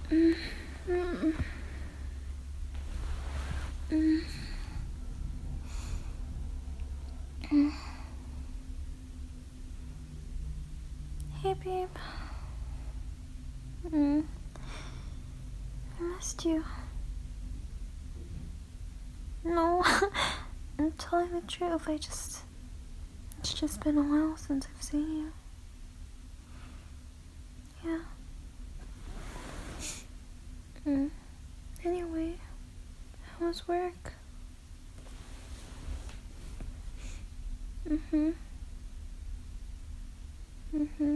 Mm, mm, mm, mm. Hey, babe. I missed you. No, I'm telling the truth. It's just been a while since I've seen you. Yeah. Anyway, how was work? Mm-hmm. Mm-hmm.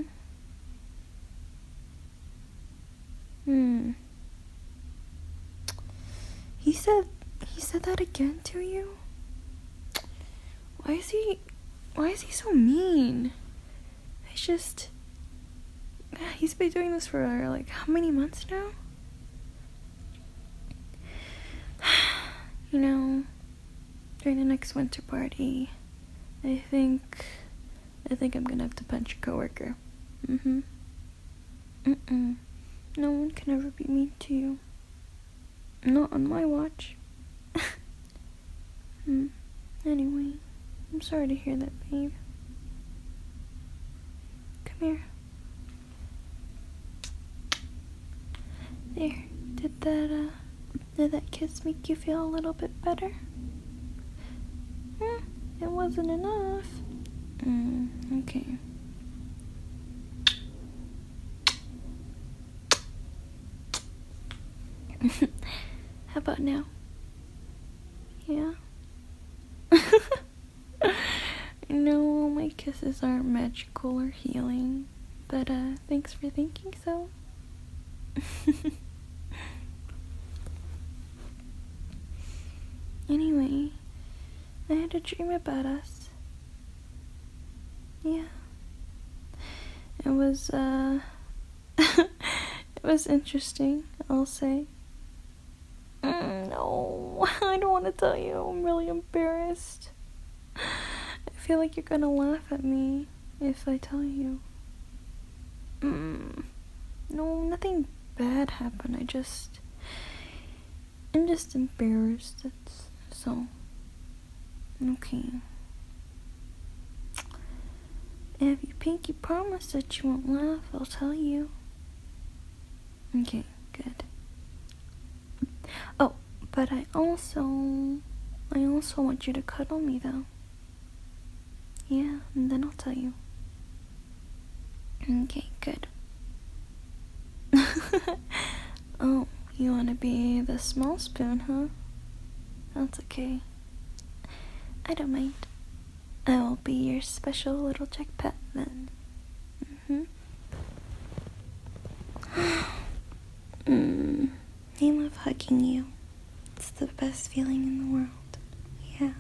He said that again to you? Why is he so mean? He's been doing this for like how many months now? You know, during the next winter party, I think I'm gonna have to punch a coworker. No one can ever be mean to you. Not on my watch. Anyway, I'm sorry to hear that, babe. Come here. There. Did that kiss make you feel a little bit better? It wasn't enough. Okay. How about now? Yeah? No, my kisses aren't magical or healing, but thanks for thinking so. Anyway, I had a dream about us. Yeah. It was, it was interesting, I'll say. No, I don't want to tell you. I'm really embarrassed. I feel like you're gonna laugh at me if I tell you. No, nothing bad happened. I'm just embarrassed. That's so. Okay. If you pinky promise that you won't laugh, I'll tell you. Okay, good. Oh, but I also want you to cuddle me though. Yeah, and then I'll tell you. Okay, good. Oh, you want to be the small spoon, huh? That's okay. I don't mind. I will be your special little Jack pet then. I love hugging you. It's the best feeling in the world. Yeah.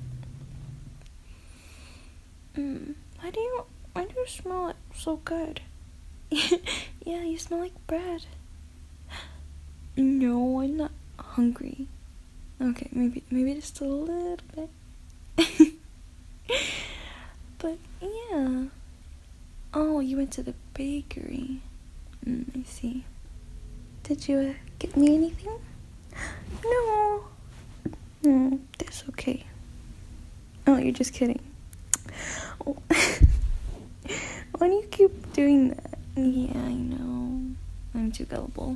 Why do you smell so good? Yeah, you smell like bread. No, I'm not hungry. Okay, maybe just a little bit. But yeah. Oh, you went to the bakery. I see. Did you get me anything? No. That's okay. Oh, you're just kidding. Oh. Why do you keep doing that? Yeah, I know. I'm too gullible.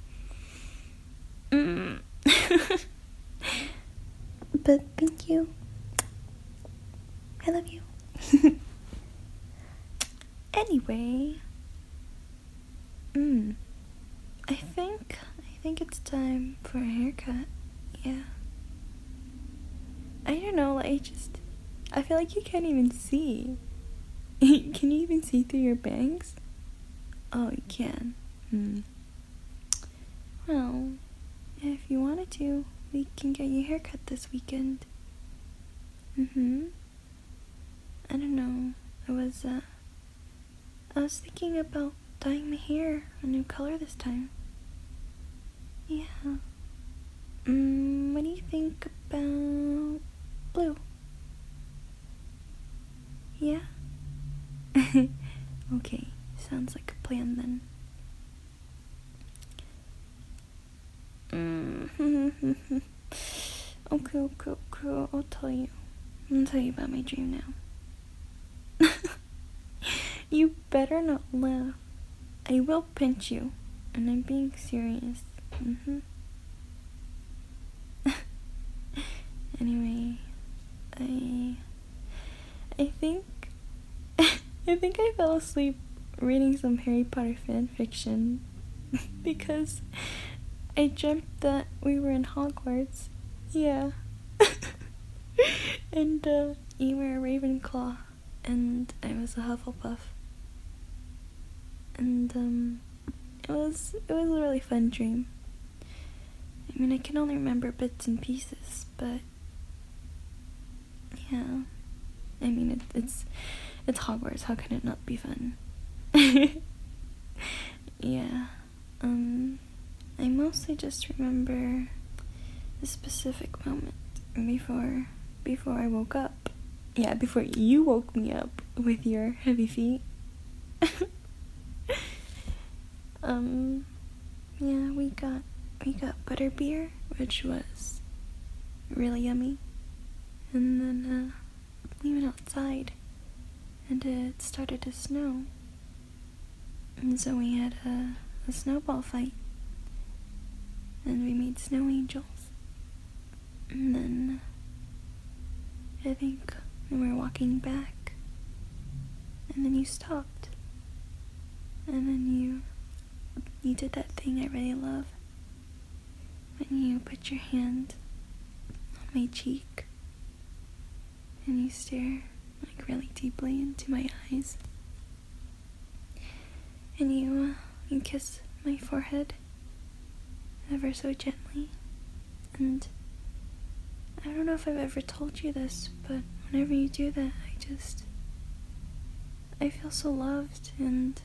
But thank you. I love you. Anyway. I think it's time for a haircut. Yeah. I don't know, I feel like you can't even see. Can you even see through your bangs? Oh, you can. Well, if you wanted to, we can get your haircut this weekend. I don't know. I was thinking about dyeing my hair a new color this time. Yeah. What do you think about blue? Yeah? Okay, sounds like a plan then. Okay, I'll tell you. I'll tell you about my dream now. You better not laugh. I will pinch you, and I'm being serious. Anyway, I think I fell asleep reading some Harry Potter fan fiction because I dreamt that we were in Hogwarts. Yeah. And you were a Ravenclaw and I was a Hufflepuff. And it was a really fun dream. I mean, I can only remember bits and pieces, but yeah. I mean, it's Hogwarts. How can it not be fun? Yeah. I mostly just remember a specific moment before I woke up. Yeah, before you woke me up with your heavy feet. Yeah, we got butterbeer, which was really yummy. And then we went outside and it started to snow. And so we had a snowball fight. And we made snow angels. And then I think we were walking back. And then you stopped. And then you did that thing I really love. When you put your hand on my cheek. And you stare like really deeply into my eyes. And you kiss my forehead ever so gently. And I don't know if I've ever told you this, but whenever you do that, I feel so loved, and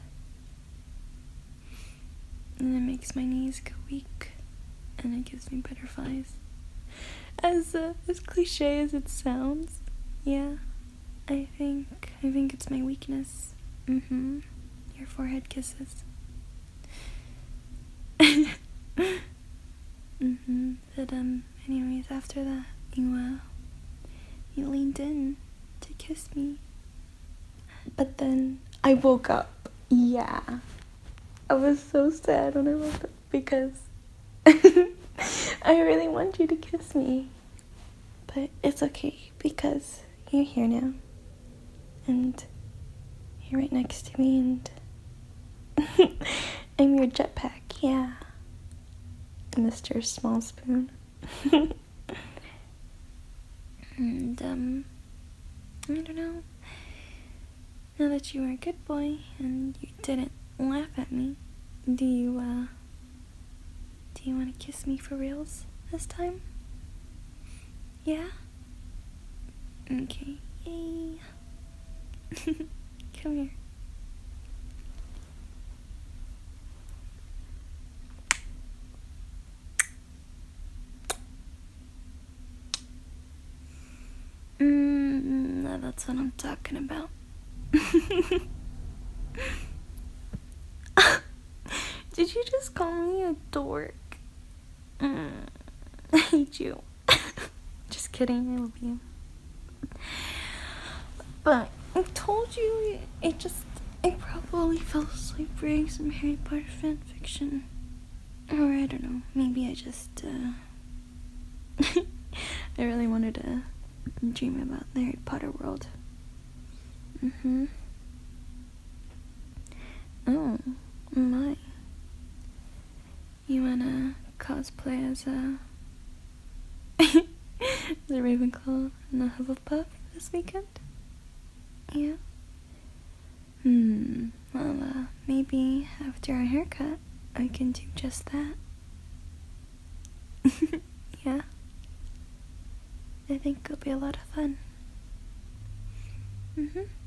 it makes my knees go weak, and it gives me butterflies. As cliche as it sounds, yeah, I think it's my weakness. Your forehead kisses. But anyways, after that, you leaned in to kiss me. But then I woke up. Yeah. I was so sad when I woke up because I really want you to kiss me. But it's okay because you're here now. And you're right next to me, and I'm your jetpack, yeah. Mr. Small Spoon. And I don't know. Now that you are a good boy and you didn't laugh at me, do you want to kiss me for reals this time? Yeah? Okay. Yay. Come here. Now that's what I'm talking about. Did you just call me a dork? I hate you. Just kidding, I love you. But I told you, I probably fell asleep reading some Harry Potter fan fiction. Or I don't know, maybe I just, I really wanted to dream about the Harry Potter world. Oh, my. You wanna cosplay as a Ravenclaw and a Hufflepuff this weekend? Yeah? Well, maybe after our haircut, I can do just that. Yeah? I think it'll be a lot of fun.